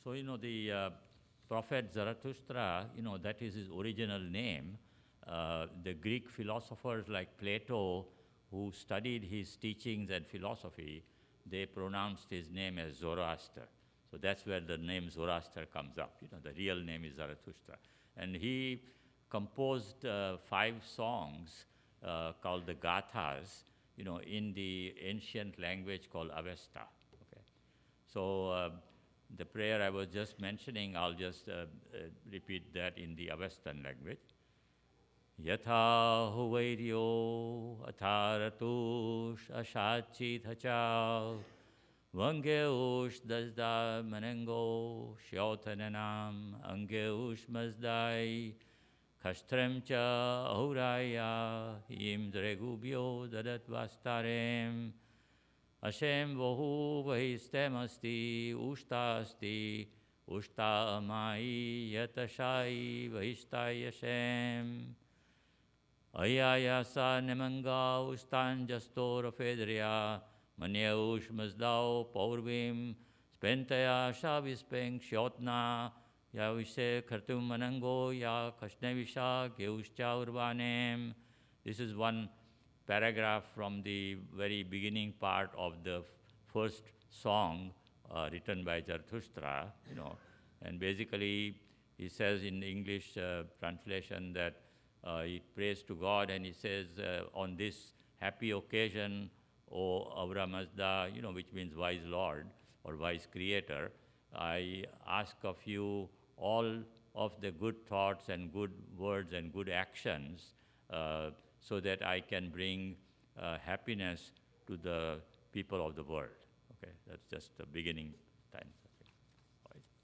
So, the prophet Zarathustra, that is his original name. The Greek philosophers like Plato, who studied his teachings and philosophy, they pronounced his name as Zoroaster. So that's where the name Zoroaster comes up. The real name is Zarathustra. And he composed 5 songs called the Gathas, in the ancient language called Avesta. Okay. So the prayer I was just mentioning, I'll just repeat that in the Avestan language. Yatha huvairyo atharatush ashachithacha vangeush dasda manengo shyotananam angeush mazdai kashtrem cha ahuraya im dregubyo dadatvastarem Hashem vohu vahistemasti ushtaasti ushta amai yatashai vahishtai Hashem Ayayasa nemanga ustan jastor fedria manyeush mazdao paurvim spentaya shavispeng shotna yavishe kartum manango ya kashnevisha geuscha urbanem. This is one paragraph from the very beginning part of the first song written by Zarathustra, and basically he says in the English translation that he prays to God and he says, on this happy occasion, O Avra Mazda, which means wise Lord or wise Creator, I ask of you all of the good thoughts and good words and good actions so that I can bring happiness to the people of the world. Okay, that's just the beginning time. Okay. Right.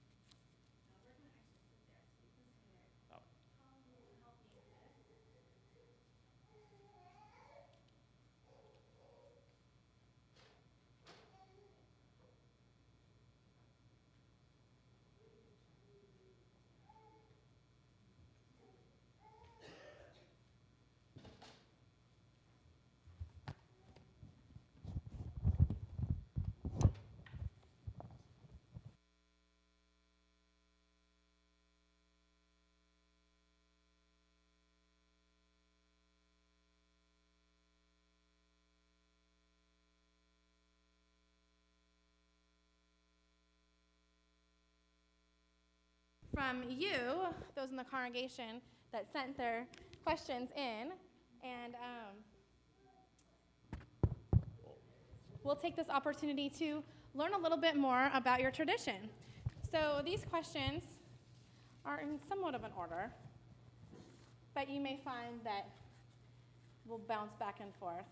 From you, those in the congregation that sent their questions in, and we'll take this opportunity to learn a little bit more about your tradition. So these questions are in somewhat of an order, but you may find that we'll bounce back and forth.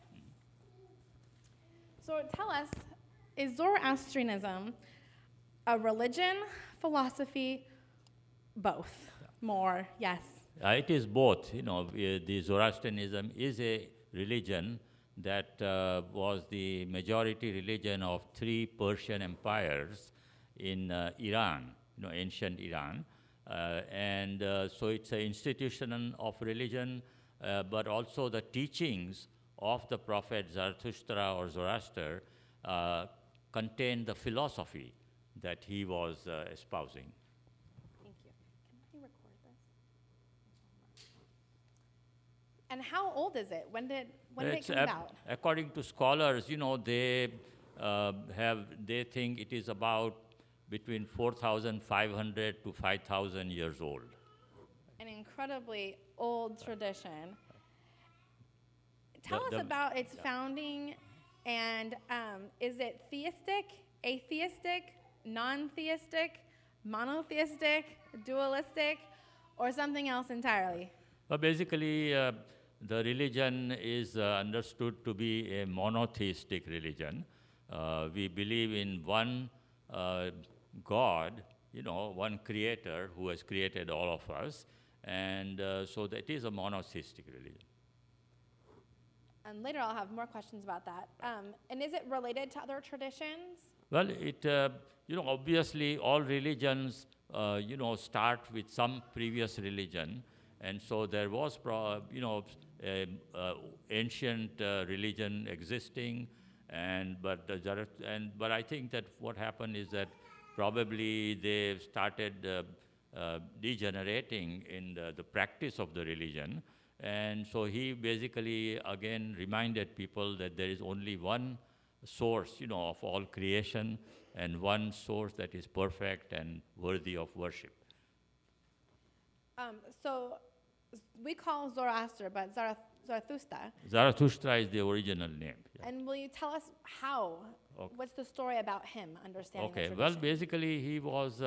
So tell us, is Zoroastrianism a religion, philosophy, both? More, yes. It is both. The Zoroastrianism is a religion that was the majority religion of 3 Persian empires in Iran, ancient Iran. So it's an institution of religion, but also the teachings of the prophet Zarathustra or Zoroaster contain the philosophy that he was espousing. Thank you. Can I record this? And how old is it? When did it come about? According to scholars, they think it is about between 4,500 to 5,000 years old. An incredibly old tradition. Tell us about its founding, and is it theistic, atheistic, non-theistic, monotheistic, dualistic, or something else entirely? Well, basically, the religion is understood to be a monotheistic religion. We believe in one God, one creator who has created all of us, and so that is a monotheistic religion. And later I'll have more questions about that. And is it related to other traditions? Well, obviously all religions, start with some previous religion, and so there was, ancient religion existing, but I think that what happened is that probably they started degenerating in the practice of the religion. And so he basically, again, reminded people that there is only one source, of all creation, and one source that is perfect and worthy of worship. So we call Zoroaster, but Zarathustra. Zarathustra is the original name. Yeah. And will you tell us how? Okay. What's the story about him, understanding the Okay, tradition? well, basically, he was,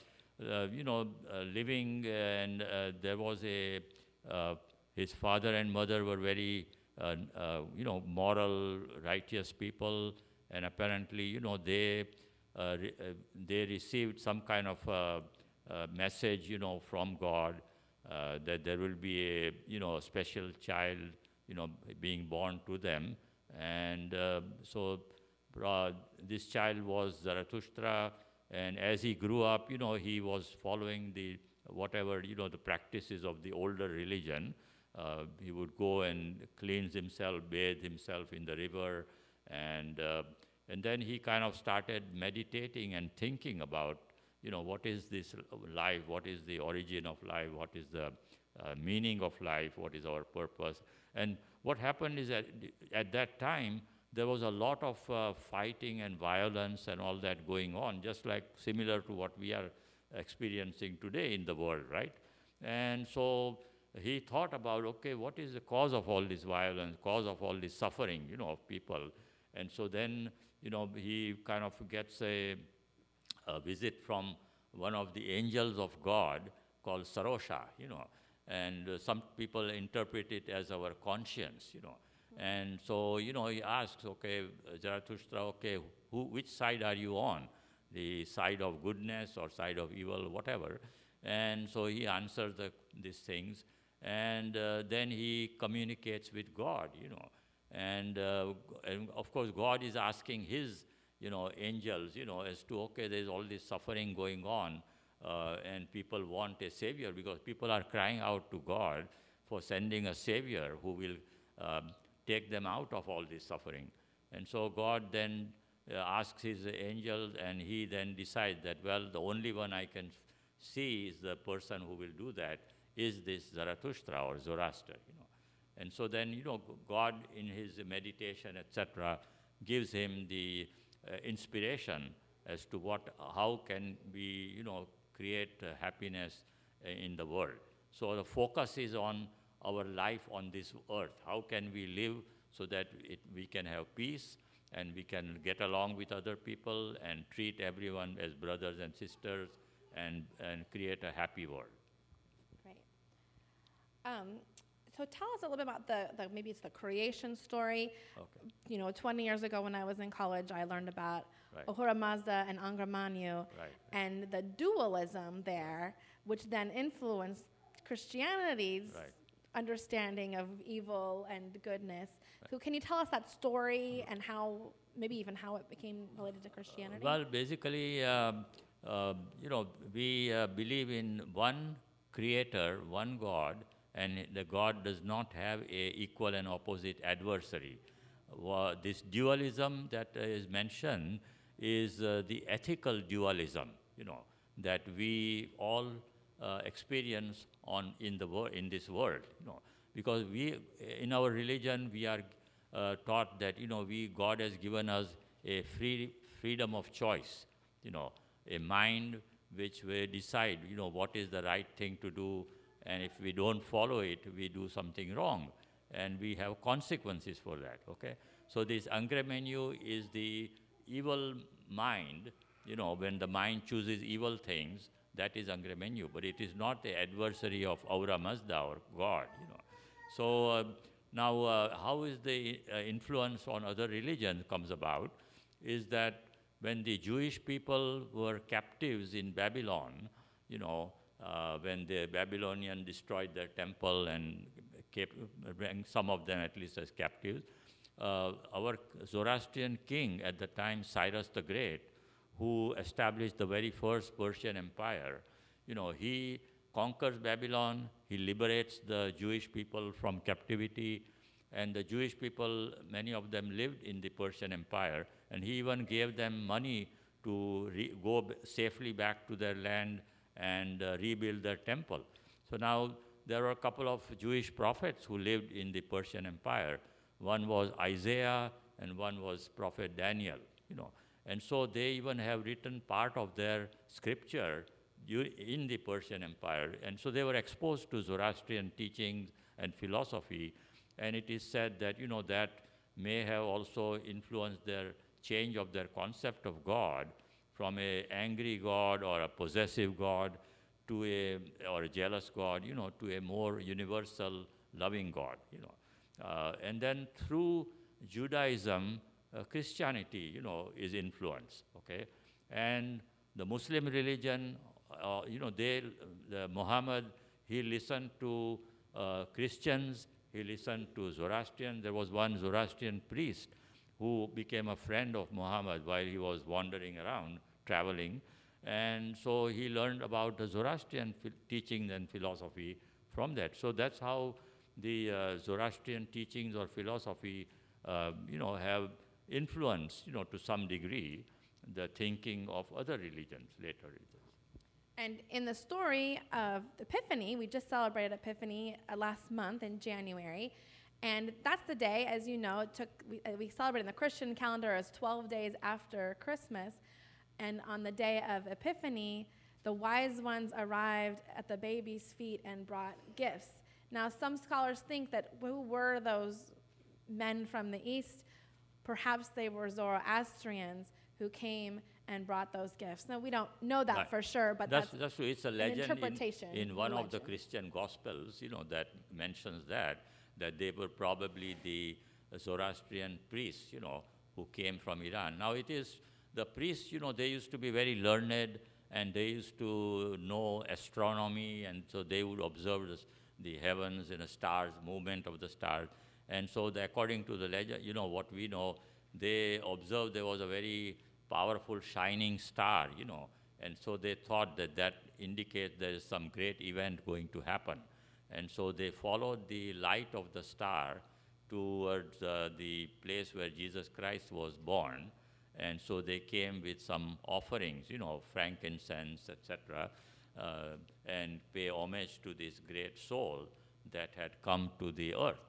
living, and there was his father and mother were very, moral, righteous people, and apparently, they received some kind of message, from God, that there will be a special child, being born to them, and so this child was Zarathustra, and as he grew up, he was following the whatever, the practices of the older religion. He would go and cleanse himself, bathe himself in the river, and then he kind of started meditating and thinking about, what is this life, what is the origin of life, what is the meaning of life, what is our purpose. And what happened is that at that time, there was a lot of fighting and violence and all that going on, just like similar to what we are experiencing today in the world, right? And so he thought about, okay, what is the cause of all this violence, cause of all this suffering, of people? And so then, he kind of gets a visit from one of the angels of God called Sarosha, and some people interpret it as our conscience, And so, he asks, okay, Zarathustra, okay, which side are you on? The side of goodness or side of evil, whatever. And so he answers these things, and then he communicates with God, And of course, God is asking his, angels, as to, okay, there's all this suffering going on, and people want a savior, because people are crying out to God for sending a savior who will take them out of all this suffering. And so God then asks his angel, and he then decides that, well, the only one I can see is the person who will do that is this Zarathustra or Zoroaster, And so then, God in his meditation, etc., gives him the inspiration as to how can we, create happiness in the world. So the focus is on our life on this earth. How can we live so that we can have peace, and we can get along with other people and treat everyone as brothers and sisters, and create a happy world. Great. So tell us a little bit about maybe it's the creation story. Okay. 20 years ago when I was in college, I learned about Right. Ahura Mazda and Angra Mainyu, Right. and the dualism there, which then influenced Christianity's Right. understanding of evil and goodness. Right. So can you tell us that story and maybe even how it became related to Christianity? Well, basically, we believe in one creator, one God, and the God does not have a equal and opposite adversary. This dualism that is mentioned is the ethical dualism, that we all experience in this world, because we, in our religion, we are taught that, God has given us a freedom of choice, a mind which we decide, what is the right thing to do, and if we don't follow it, we do something wrong, and we have consequences for that, okay? So this Angra Mainyu is the evil mind, when the mind chooses evil things, that is Angra Mainyu, but it is not the adversary of Ahura Mazda or God, So now how is the influence on other religions comes about is that when the Jewish people were captives in Babylon, when the Babylonian destroyed their temple and kept some of them at least as captives, our Zoroastrian king at the time, Cyrus the Great, who established the very first Persian Empire, he conquers Babylon, he liberates the Jewish people from captivity, and the Jewish people, many of them lived in the Persian Empire, and he even gave them money to go safely back to their land and rebuild their temple. So now there were a couple of Jewish prophets who lived in the Persian Empire. One was Isaiah and one was Prophet Daniel, And so they even have written part of their scripture in the Persian Empire. And so they were exposed to Zoroastrian teachings and philosophy. And it is said that, that may have also influenced their change of their concept of God from an angry God or a possessive God to or a jealous God, to a more universal loving God, And then through Judaism, Christianity, is influenced, okay? And the Muslim religion, Muhammad, he listened to Christians, he listened to Zoroastrian. There was one Zoroastrian priest who became a friend of Muhammad while he was wandering around, traveling. And so he learned about the Zoroastrian teachings and philosophy from that. So that's how the Zoroastrian teachings or philosophy, have influenced, to some degree, the thinking of other religions, later religions. And in the story of Epiphany, we just celebrated Epiphany last month in January. And that's the day, as you know, we celebrate in the Christian calendar as 12 days after Christmas. And on the day of Epiphany, the wise ones arrived at the baby's feet and brought gifts. Now, some scholars think that who were those men from the East? Perhaps they were Zoroastrians who came and brought those gifts. Now, we don't know that right. For sure, but that's true. It's a legend interpretation in one of the Christian Gospels, that mentions that they were probably the Zoroastrian priests, who came from Iran. Now, it is the priests, they used to be very learned, and they used to know astronomy, and so they would observe the heavens and the stars, movement of the stars. And so according to the legend, what we know, they observed there was a very powerful shining star, and so they thought that indicates there is some great event going to happen. And so they followed the light of the star towards the place where Jesus Christ was born. And so they came with some offerings, frankincense, etc., and pay homage to this great soul that had come to the earth,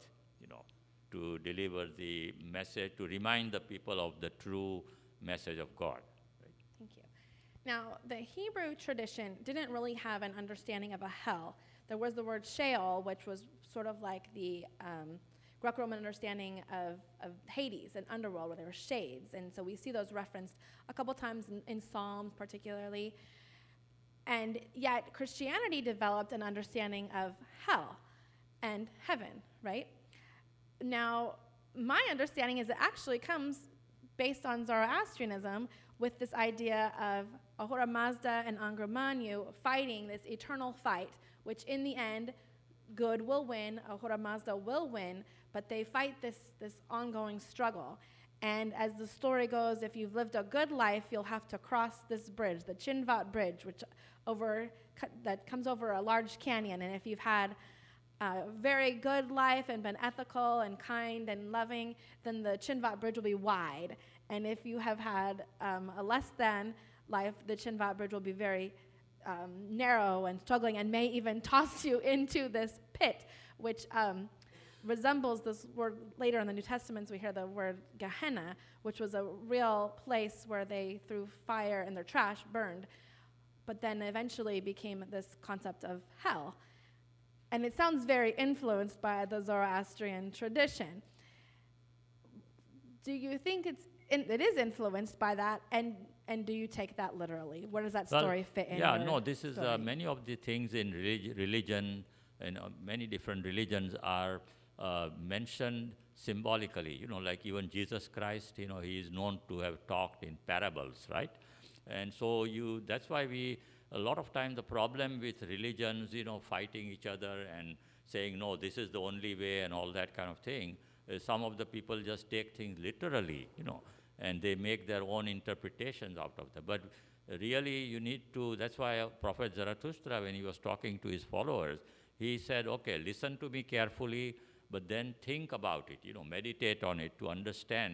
to deliver the message, to remind the people of the true message of God. Right? Thank you. Now, the Hebrew tradition didn't really have an understanding of a hell. There was the word Sheol, which was sort of like the Greco-Roman understanding of Hades, an underworld where there were shades. And so we see those referenced a couple times in Psalms particularly. And yet Christianity developed an understanding of hell and heaven, right? Now, my understanding is it actually comes based on Zoroastrianism with this idea of Ahura Mazda and Angra Mainyu fighting this eternal fight, which in the end, good will win, Ahura Mazda will win, but they fight this ongoing struggle. And as the story goes, if you've lived a good life, you'll have to cross this bridge, the Chinvat Bridge, that comes over a large canyon. And if you've had a very good life and been ethical and kind and loving, then the Chinvat Bridge will be wide. And if you have had a less than life, the Chinvat Bridge will be very narrow and struggling and may even toss you into this pit, which resembles this word. Later in the New Testaments, we hear the word Gehenna, which was a real place where they threw fire and their trash burned, but then eventually became this concept of hell. And it sounds very influenced by the Zoroastrian tradition. Do you think it is influenced by that, and do you take that literally? Where does that story fit in? Yeah, no, this is many of the things in religion, and many different religions are mentioned symbolically. Like even Jesus Christ, he is known to have talked in parables, right? And so that's why a lot of time the problem with religions, fighting each other and saying, no, this is the only way and all that kind of thing, some of the people just take things literally, and they make their own interpretations out of them. But really you need to, that's why Prophet Zarathustra, when he was talking to his followers, he said, okay, listen to me carefully, but then think about it, meditate on it to understand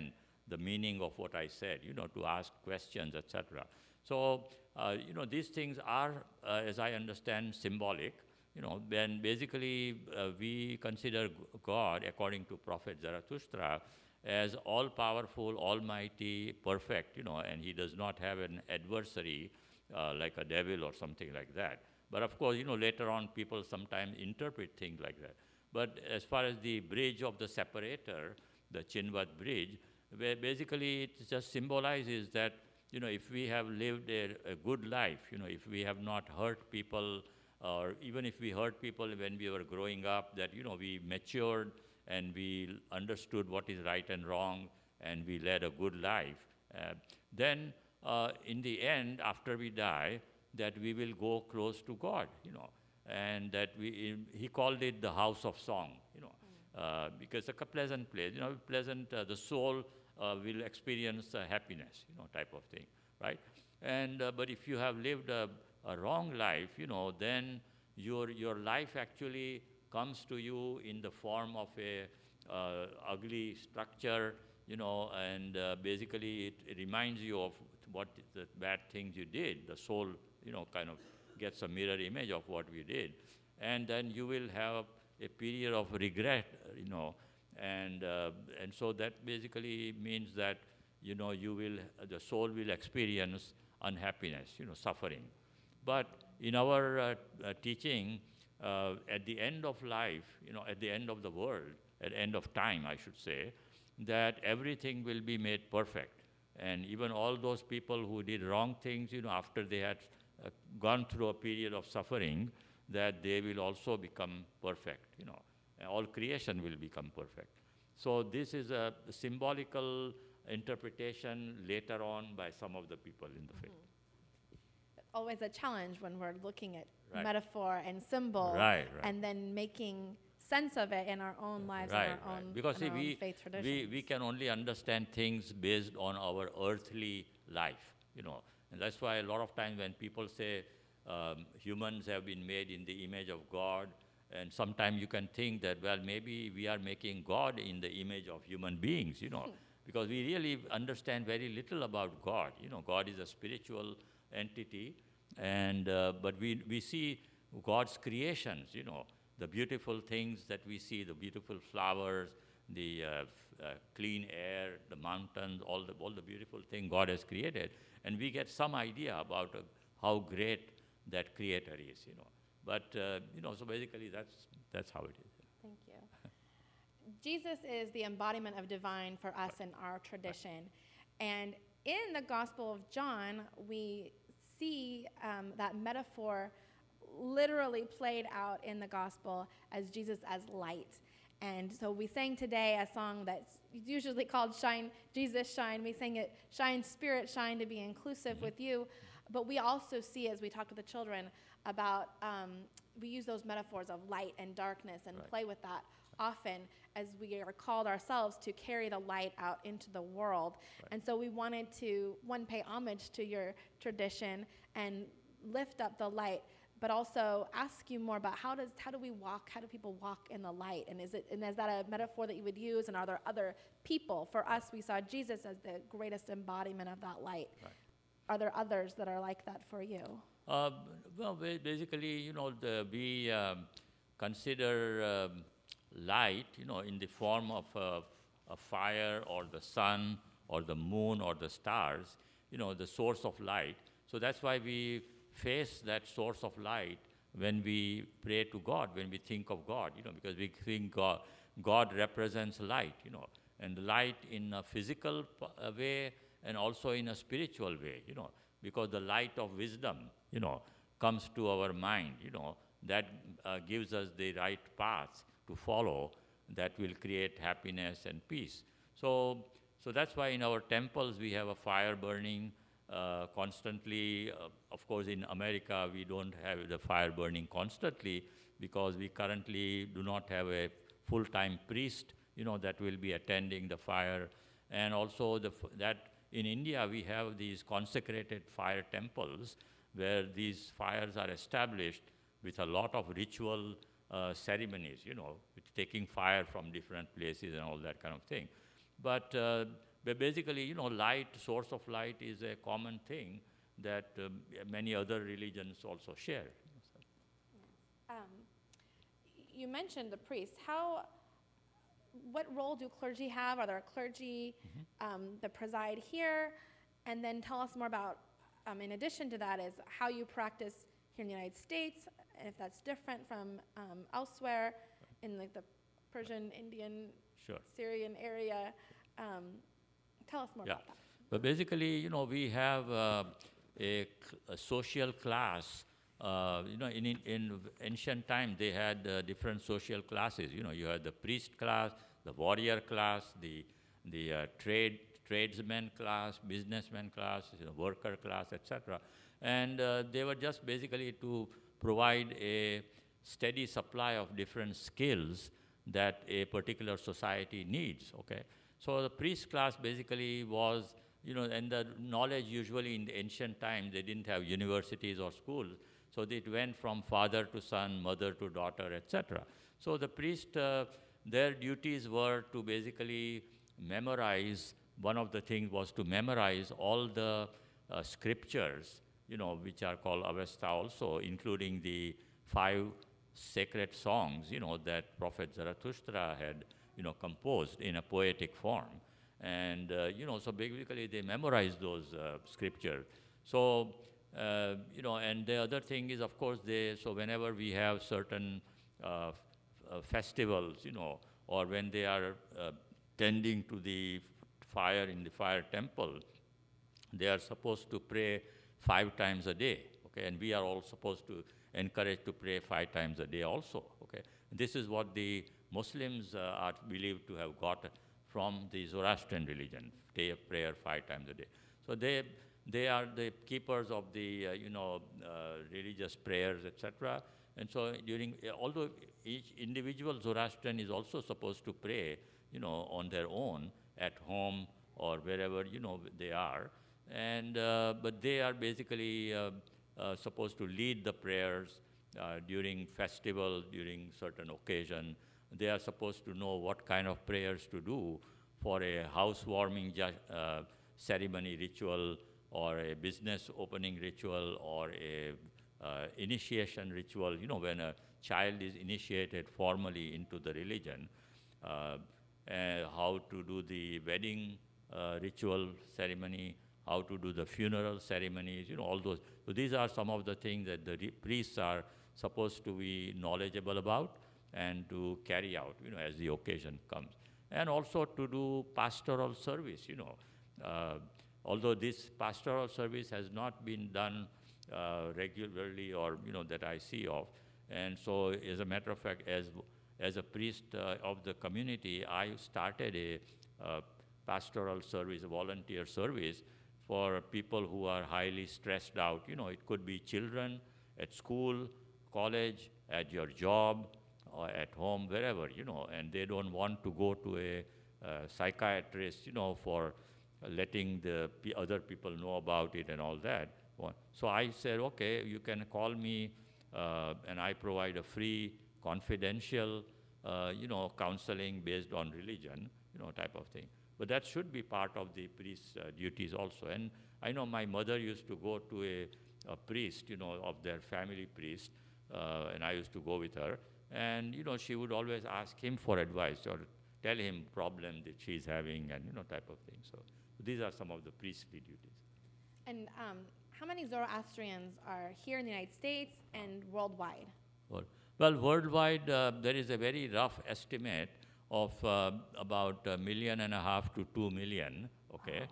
the meaning of what I said, to ask questions, etc. So, these things are, as I understand, symbolic. When basically we consider God, according to Prophet Zarathustra, as all-powerful, almighty, perfect, and he does not have an adversary like a devil or something like that. But of course, later on people sometimes interpret things like that. But as far as the bridge of the separator, the Chinvat bridge, where basically it just symbolizes that, if we have lived a good life, if we have not hurt people, or even if we hurt people when we were growing up, that, we matured and we understood what is right and wrong, and we led a good life, then in the end, after we die, that we will go close to God, and that he called it the house of song, because it's a pleasant place, pleasant, the soul will experience happiness, type of thing, right? And but if you have lived a wrong life, then your life actually comes to you in the form of a ugly structure, and basically it reminds you of what the bad things you did. The soul, kind of gets a mirror image of what we did. And then you will have a period of regret, and so that basically means that, the soul will experience unhappiness, suffering. But in our teaching, at the end of life, at the end of the world, at the end of time, I should say, that everything will be made perfect. And even all those people who did wrong things, after they had gone through a period of suffering, that they will also become perfect, and all creation will become perfect. So this is a symbolical interpretation later on by some of the people in the faith. Always a challenge when we're looking at Right. metaphor and symbol, Right. and then making sense of it in our own lives and our own, Because in our see, own faith traditions. we can only understand things based on our earthly life, And that's why a lot of times when people say humans have been made in the image of God, and sometimes you can think that, well, maybe we are making God in the image of human beings, because we really understand very little about God. God is a spiritual entity, and but we see God's creations, the beautiful things that we see, the beautiful flowers, the clean air, the mountains, all the beautiful things God has created, and we get some idea about how great that Creator is, But so basically that's how it is. Thank you. Jesus is the embodiment of divine for us in our tradition, and in the Gospel of John, we see that metaphor literally played out in the Gospel as Jesus as light. And so we sang today a song that's usually called Shine, Jesus Shine. We sang it, Shine Spirit Shine, to be inclusive with you. But we also see, as we talk to the children about, we use those metaphors of light and darkness and play with that often as we are called ourselves to carry the light out into the world. And so we wanted to, one, pay homage to your tradition and lift up the light, but also ask you more about how do people walk in the light? And is that a metaphor that you would use? And are there other people? For us, we saw Jesus as the greatest embodiment of that light. Right. Are there others that are like that for you? Well, basically, we consider light, in the form of a fire or the sun or the moon or the stars, the source of light. So that's why we face that source of light when we pray to God, when we think of God, because we think God represents light, and light in a physical way and also in a spiritual way, because the light of wisdom, comes to our mind, that gives us the right path to follow that will create happiness and peace. So that's why in our temples we have a fire burning constantly. Of course, in America, we don't have the fire burning constantly because we currently do not have a full-time priest, that will be attending the fire. And also that in India, we have these consecrated fire temples where these fires are established with a lot of ritual ceremonies, with taking fire from different places and all that kind of thing. But but basically, light, source of light is a common thing that many other religions also share. You mentioned the priests. What role do clergy have? Are there clergy that preside here? And then tell us more about, in addition to that, is how you practice here in the United States, and if that's different from elsewhere in like the Persian, Indian, Sure. Syrian area. Tell us more about that. But basically, we have a social class. In ancient time, they had different social classes. You had the priest class, the warrior class, the tradesman class, businessman class, worker class, etc. And they were just basically to provide a steady supply of different skills that a particular society needs, okay? So the priest class basically was, and the knowledge usually in the ancient time, they didn't have universities or schools, so it went from father to son, mother to daughter, etc. So the priest, their duties were to basically memorize. One of the things was to memorize all the scriptures, which are called Avesta also, including the 5 sacred songs, that Prophet Zarathustra had, composed in a poetic form. And, so basically they memorized those scriptures. So, and the other thing is, of course, so whenever we have certain festivals, or when they are tending to the fire in the fire temple, they are supposed to pray 5 times a day, okay? And we are all supposed to encourage to pray 5 times a day also, okay? This is what the Muslims are believed to have got from the Zoroastrian religion, day of prayer 5 times a day. So they are the keepers of the, religious prayers, etc. And so although each individual Zoroastrian is also supposed to pray, on their own, at home or wherever, they are, and but they are basically supposed to lead the prayers during festival, during certain occasion. They are supposed to know what kind of prayers to do for a housewarming ceremony ritual, or a business opening ritual, or a initiation ritual, when a child is initiated formally into the religion, how to do the wedding ritual ceremony, how to do the funeral ceremonies, all those. So these are some of the things that the priests are supposed to be knowledgeable about and to carry out, as the occasion comes. And also to do pastoral service, although this pastoral service has not been done regularly, or, that I see of. And so, as a matter of fact, as a priest of the community, I started a pastoral service, a volunteer service for people who are highly stressed out. It could be children at school, college, at your job, or at home, wherever, and they don't want to go to a psychiatrist, for letting the other people know about it and all that. So I said, okay, you can call me, and I provide a free, confidential, counseling based on religion, type of thing. But that should be part of the priest's duties also. And I know my mother used to go to a priest, of their family priest, and I used to go with her. And, she would always ask him for advice or tell him problem that she's having, and, type of thing. So these are some of the priestly duties. And how many Zoroastrians are here in the United States and worldwide? Well, worldwide, there is a very rough estimate of about 1.5 million to 2 million, okay?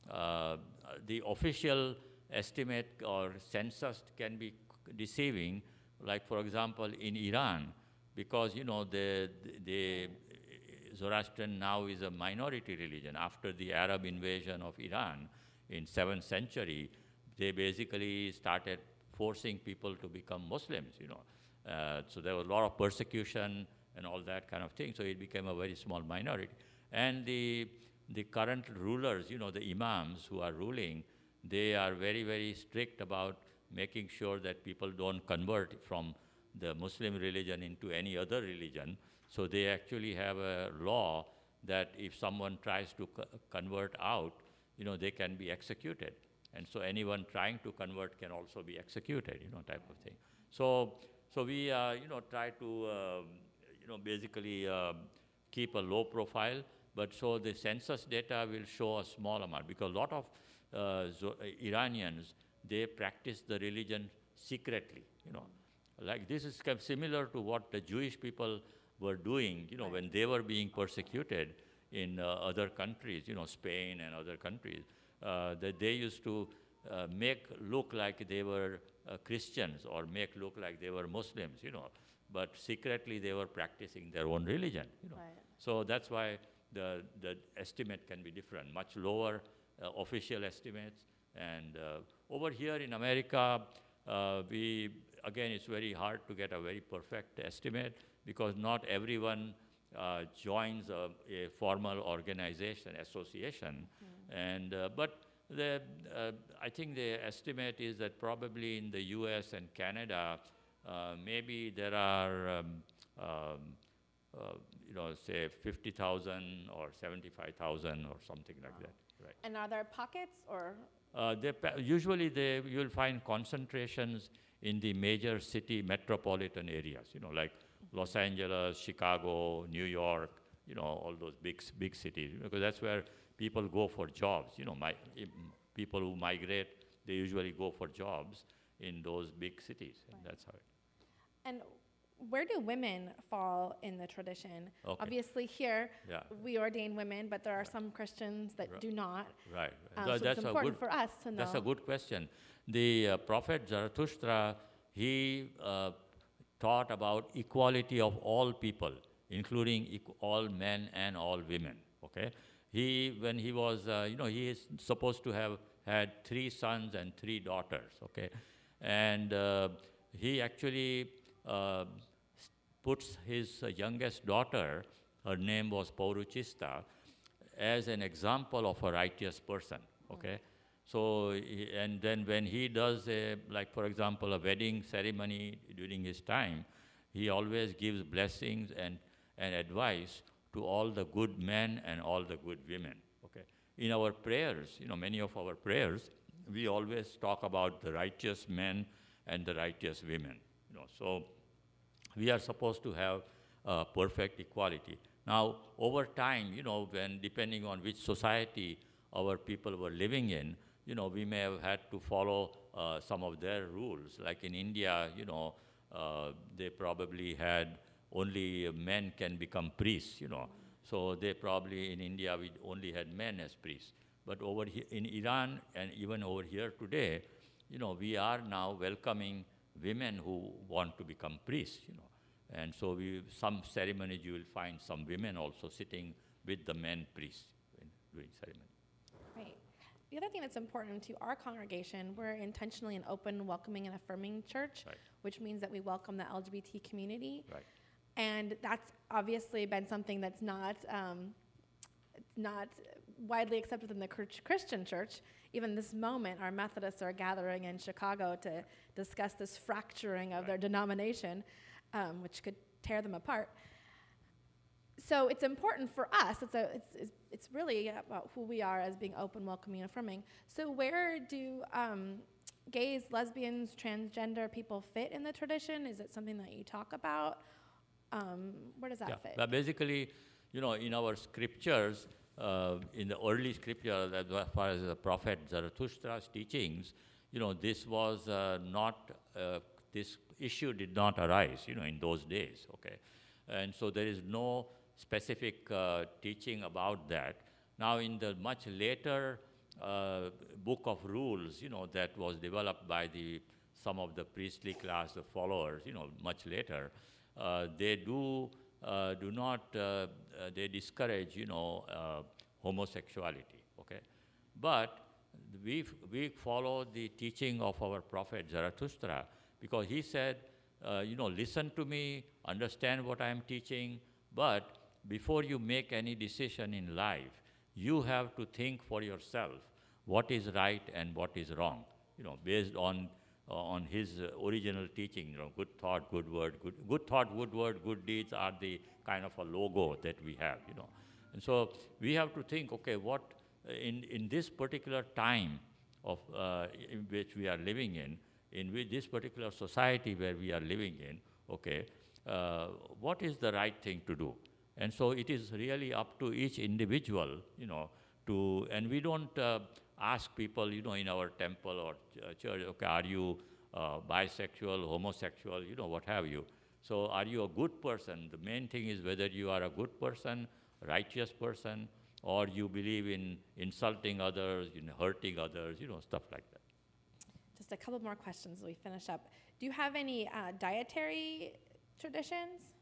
The official estimate or census can be deceiving, like, for example, in Iran, because, the Zoroastrian now is a minority religion. After the Arab invasion of Iran in 7th century, they basically started forcing people to become Muslims, so there was a lot of persecution and all that kind of thing, so it became a very small minority. And the current rulers, the imams who are ruling, they are very, very strict about making sure that people don't convert from the Muslim religion into any other religion. So they actually have a law that if someone tries to convert out, they can be executed. And so anyone trying to convert can also be executed, type of thing. So we, try to, basically keep a low profile, but so the census data will show a small amount, because a lot of Iranians, they practice the religion secretly, Like this is kind of similar to what the Jewish people were doing, when they were being persecuted in other countries, Spain and other countries, that they used to make look like they were Christians or make look like they were Muslims, but secretly they were practicing their own religion, Right. So that's why the estimate can be different, much lower official estimates. And over here in America, again, it's very hard to get a very perfect estimate, because not everyone joins a formal organization, association. And, but I think the estimate is that probably in the US and Canada, maybe there are, say 50,000 or 75,000 or something like that. Right. And are there pockets or? Usually you'll find concentrations in the major city metropolitan areas, like Los Angeles, Chicago, New York, all those big cities, because that's where people go for jobs. People who migrate, they usually go for jobs in those big cities, and that's how it. And where do women fall in the tradition? Okay. Obviously here, Yeah. we ordain women, but there are some Christians that do not. Right. So it's important for us to know. That's a good question. The prophet Zarathustra, he taught about equality of all people, including all men and all women, okay? When he was, he is supposed to have had 3 sons and 3 daughters, okay? And he actually puts his youngest daughter, her name was Pauruchista, as an example of a righteous person, okay? So, and then when he does, like for example, a wedding ceremony during his time, he always gives blessings and advice to all the good men and all the good women, okay? In our prayers, many of our prayers, we always talk about the righteous men and the righteous women, So we are supposed to have perfect equality. Now, over time, when depending on which society our people were living in, we may have had to follow some of their rules. Like in India, they probably had only men can become priests, So they probably in India, we only had men as priests. But over here in Iran and even over here today, we are now welcoming women who want to become priests, And so some ceremonies you will find some women also sitting with the men priests doing ceremony. Right. The other thing that's important to our congregation, we're intentionally an open, welcoming, and affirming church, Right. which means that we welcome the LGBT community. Right. And that's obviously been something that's not widely accepted in the Christian church. Even this moment, our Methodists are gathering in Chicago to discuss this fracturing of their denomination, which could tear them apart. So it's important for us. It's really about who we are as being open, welcoming, and affirming. So where do gays, lesbians, transgender people fit in the tradition? Is it something that you talk about? Where does that fit? But basically, in our scriptures, in the early scripture, as far as the prophet Zarathustra's teachings, this was not, this issue did not arise, in those days, okay? And so there is no specific teaching about that. Now, in the much later book of rules, that was developed by some of the priestly class, the followers, much later, they they discourage, homosexuality, okay? But we follow the teaching of our prophet Zarathustra, because he said, listen to me, understand what I am teaching, but before you make any decision in life, you have to think for yourself what is right and what is wrong, based on his original teaching, good thought, good word, good thought, good word, good deeds are the kind of a logo that we have, And so we have to think, okay, what in this particular time of in which we are living in which this particular society where we are living in, okay, what is the right thing to do? And so it is really up to each individual, and we don't ask people, in our temple or church, okay, are you bisexual, homosexual, what have you. So are you a good person? The main thing is whether you are a good person, righteous person, or you believe in insulting others, hurting others, stuff like that. Just a couple more questions as we finish up. Do you have any dietary traditions?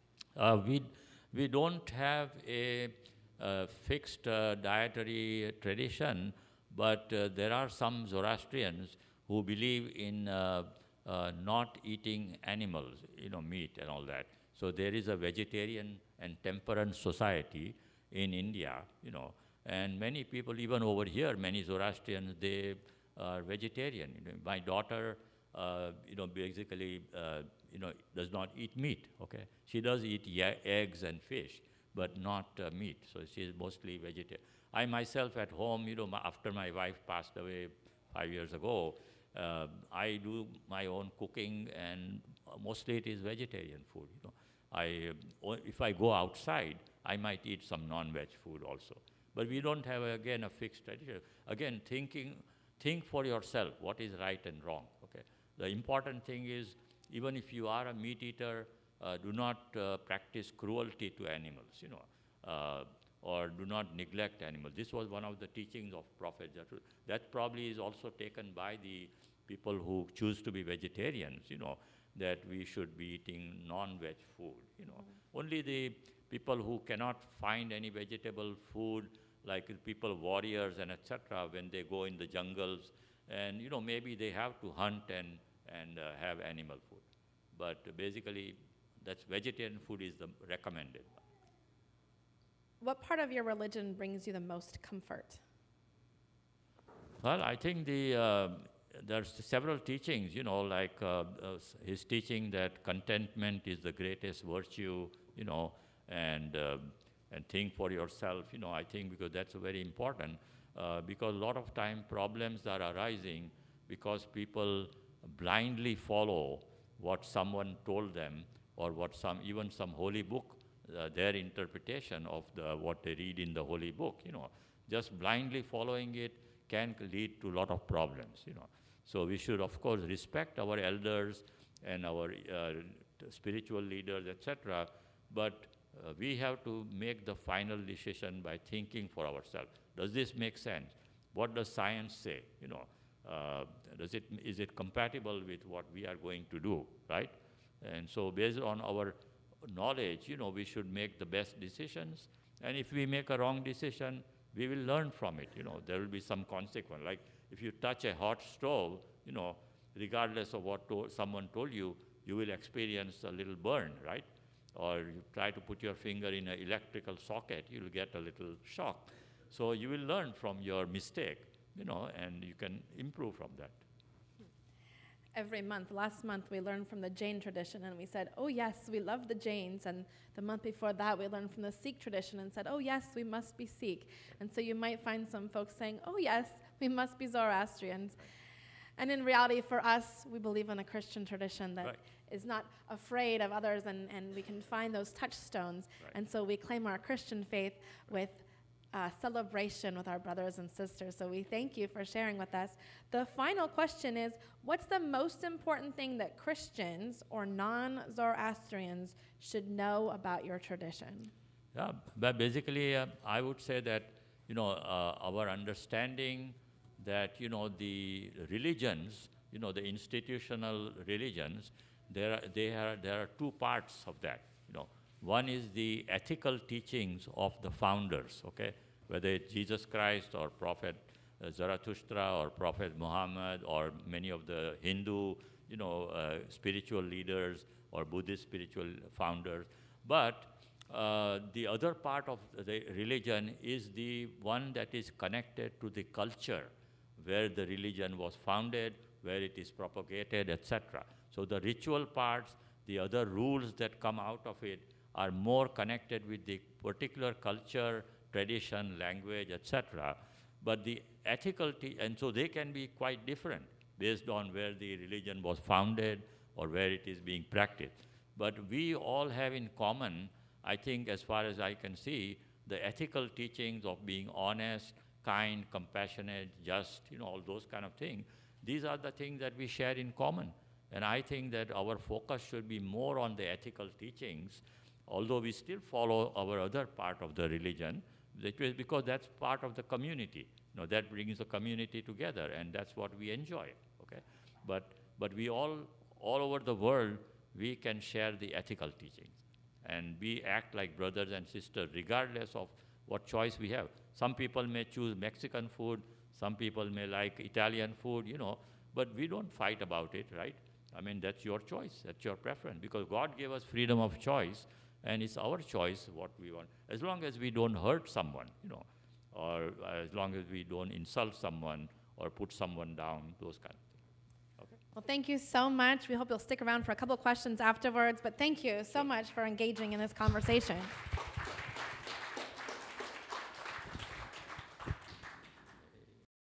We don't have a fixed dietary tradition, but there are some Zoroastrians who believe in not eating animals, meat and all that. So there is a vegetarian and temperance society in India, and many people, even over here, many Zoroastrians, they are vegetarian. My daughter, basically, does not eat meat, okay? She does eat eggs and fish, but not meat, so she is mostly vegetarian. I myself at home, after my wife passed away 5 years ago, I do my own cooking, and mostly it is vegetarian food. If I go outside, I might eat some non-veg food also. But we don't have, again, a fixed tradition. Again, think for yourself what is right and wrong. Okay. The important thing is, even if you are a meat eater, do not practice cruelty to animals. Or do not neglect animals. This was one of the teachings of Prophet Zarathustra. That probably is also taken by the people who choose to be vegetarians, that we should be eating non-veg food, Only the people who cannot find any vegetable food, like people, warriors and etc., when they go in the jungles, and, maybe they have to hunt and have animal food. But basically, that's vegetarian food is the recommended. What part of your religion brings you the most comfort? Well, I think there's several teachings, like his teaching that contentment is the greatest virtue, and think for yourself, I think, because that's very important, because a lot of time problems are arising because people blindly follow what someone told them, or what even some holy book, their interpretation of what they read in the holy book, just blindly following it can lead to a lot of problems, So we should, of course, respect our elders and our spiritual leaders, etc., but we have to make the final decision by thinking for ourselves. Does this make sense? What does science say? Is it compatible with what we are going to do, right? And so based on our knowledge, we should make the best decisions. And if we make a wrong decision, we will learn from it. There will be some consequence. Like if you touch a hot stove, regardless of what someone told you, you will experience a little burn, right? Or you try to put your finger in an electrical socket, you will get a little shock. So you will learn from your mistake, and you can improve from that. Every month, last month, we learned from the Jain tradition, and we said, oh yes, we love the Jains. And the month before that, we learned from the Sikh tradition and said, oh yes, we must be Sikh. And so you might find some folks saying, oh yes, we must be Zoroastrians. And in reality, for us, we believe in a Christian tradition that is not afraid of others, and we can find those touchstones. Right. And so we claim our Christian faith with celebration with our brothers and sisters. So we thank you for sharing with us. The final question is, what's the most important thing that Christians or non-Zoroastrians should know about your tradition? Yeah, but basically, I would say that, our understanding that, the religions, the institutional religions, there are two parts of that, One is the ethical teachings of the founders, okay? Whether it's Jesus Christ or Prophet Zarathustra or Prophet Muhammad or many of the Hindu, spiritual leaders or Buddhist spiritual founders. But the other part of the religion is the one that is connected to the culture where the religion was founded, where it is propagated, etc. So the ritual parts, the other rules that come out of it, are more connected with the particular culture, tradition, language, etc. But the ethical, and so they can be quite different based on where the religion was founded or where it is being practiced. But we all have in common, I think, as far as I can see, the ethical teachings of being honest, kind, compassionate, just, all those kind of things. These are the things that we share in common. And I think that our focus should be more on the ethical teachings, although we still follow our other part of the religion, because that's part of the community. That brings the community together, and that's what we enjoy, okay? But we all over the world, we can share the ethical teachings. And we act like brothers and sisters, regardless of what choice we have. Some people may choose Mexican food, some people may like Italian food, but we don't fight about it, right? I mean, that's your choice, that's your preference, because God gave us freedom of choice, and it's our choice what we want, as long as we don't hurt someone, or as long as we don't insult someone or put someone down, those kind of things. Okay? Well, thank you so much. We hope you'll stick around for a couple of questions afterwards, but thank you so much for engaging in this conversation.